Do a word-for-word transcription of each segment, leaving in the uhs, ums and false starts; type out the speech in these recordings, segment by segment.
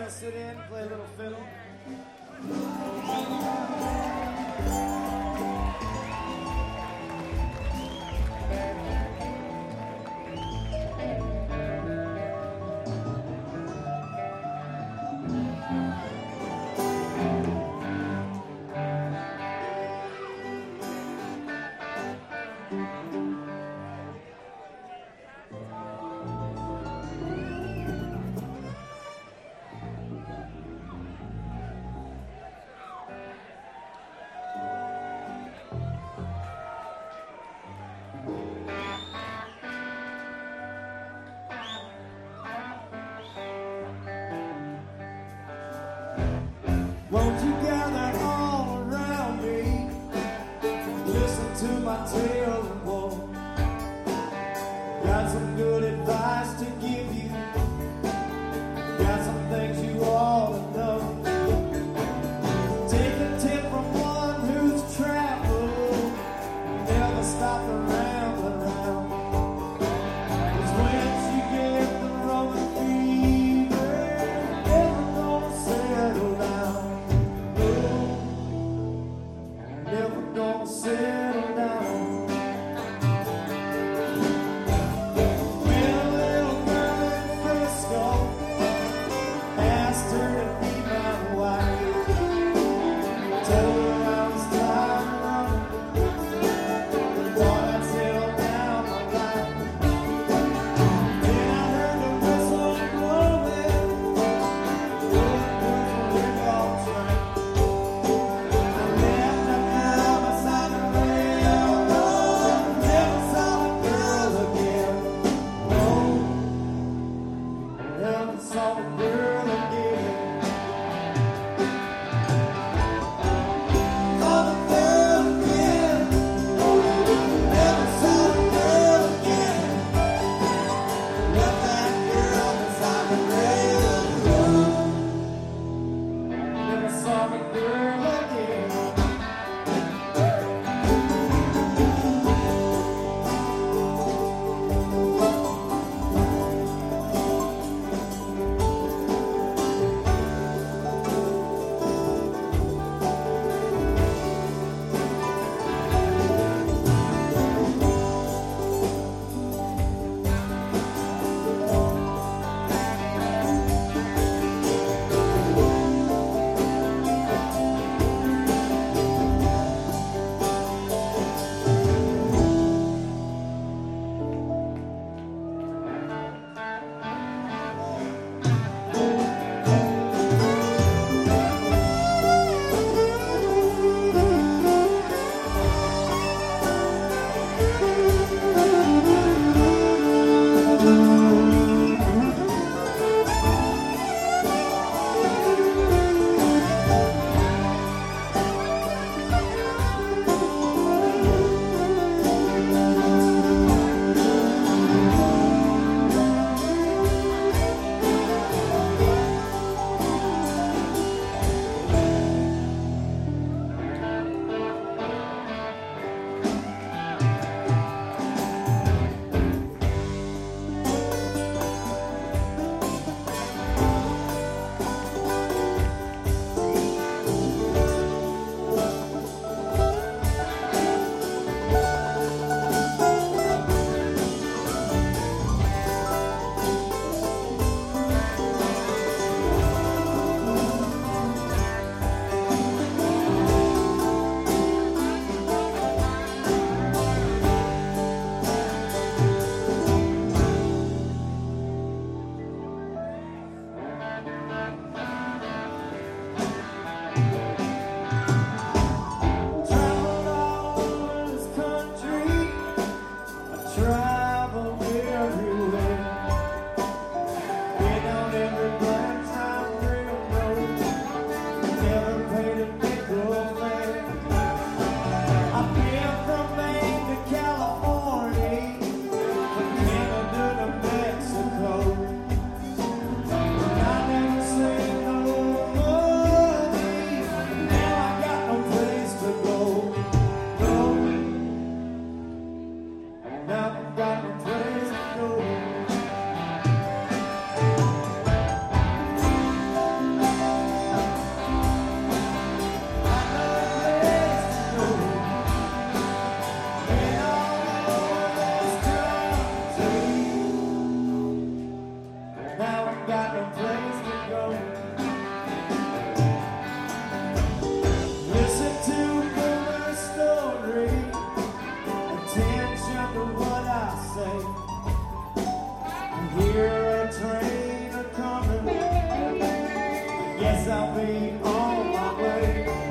want to sit in, play a little fiddle? Won't you gather all around me, listen to my tale of woe. Got some good advice to give you, got some things you ought to know. Take a tip from one who's traveled, never stop around around. 'Cause once you get the Roman fever, never gonna settle down. Never gonna settle down. Met a little girl in Frisco, ain't got no place to go. Listen to my story, attention to what I say. I hear a train a-coming, guess I'll be on my way.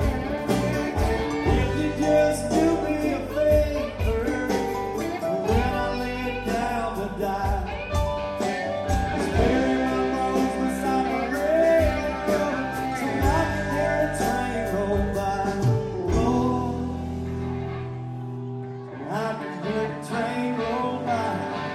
If you just do me a favor when I lay down to die, just bury my bones beside my railroad so I can hear a train roll by. Oh, I can hear a train roll by.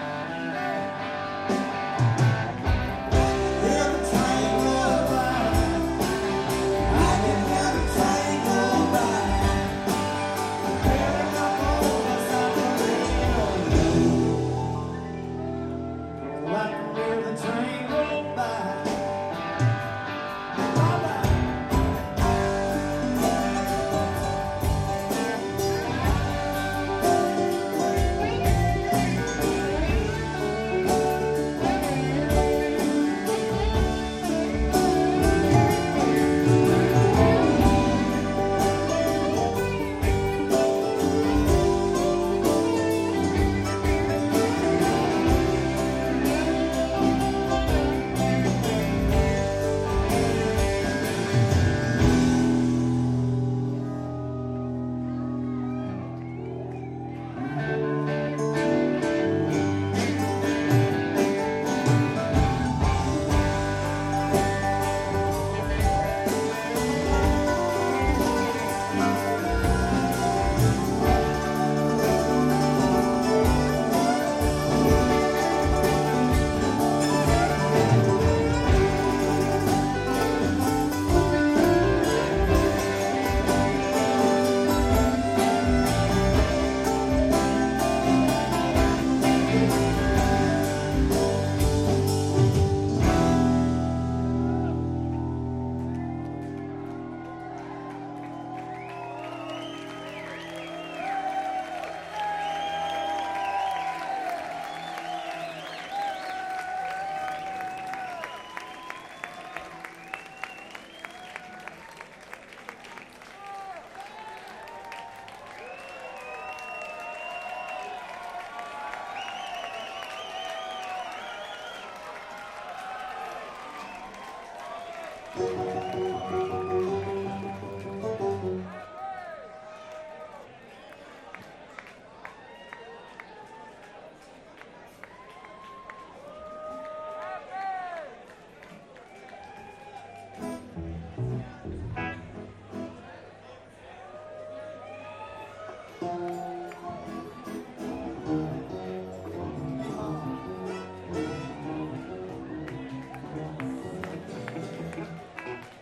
Hear the train roll by. I can hear the train roll by. Bury my bones beside my railroad. Oh, I can hear the train roll by. Roll by.